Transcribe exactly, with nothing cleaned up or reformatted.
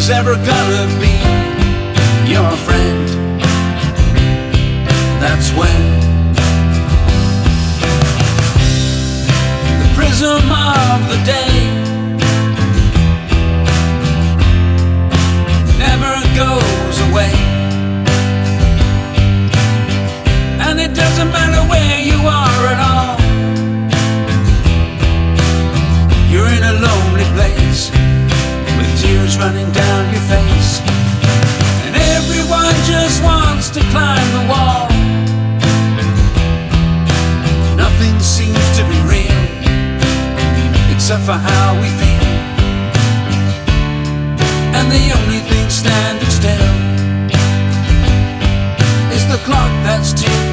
is ever gonna be your friend. That's when the prism of the day never goes away, and it doesn't matter where you are at all. You're in a lonely place with tears running down your face, and everyone just wants to climb the wall. Nothing seems to be real except for how we feel, and the only thing standing still is the clock that's ticking.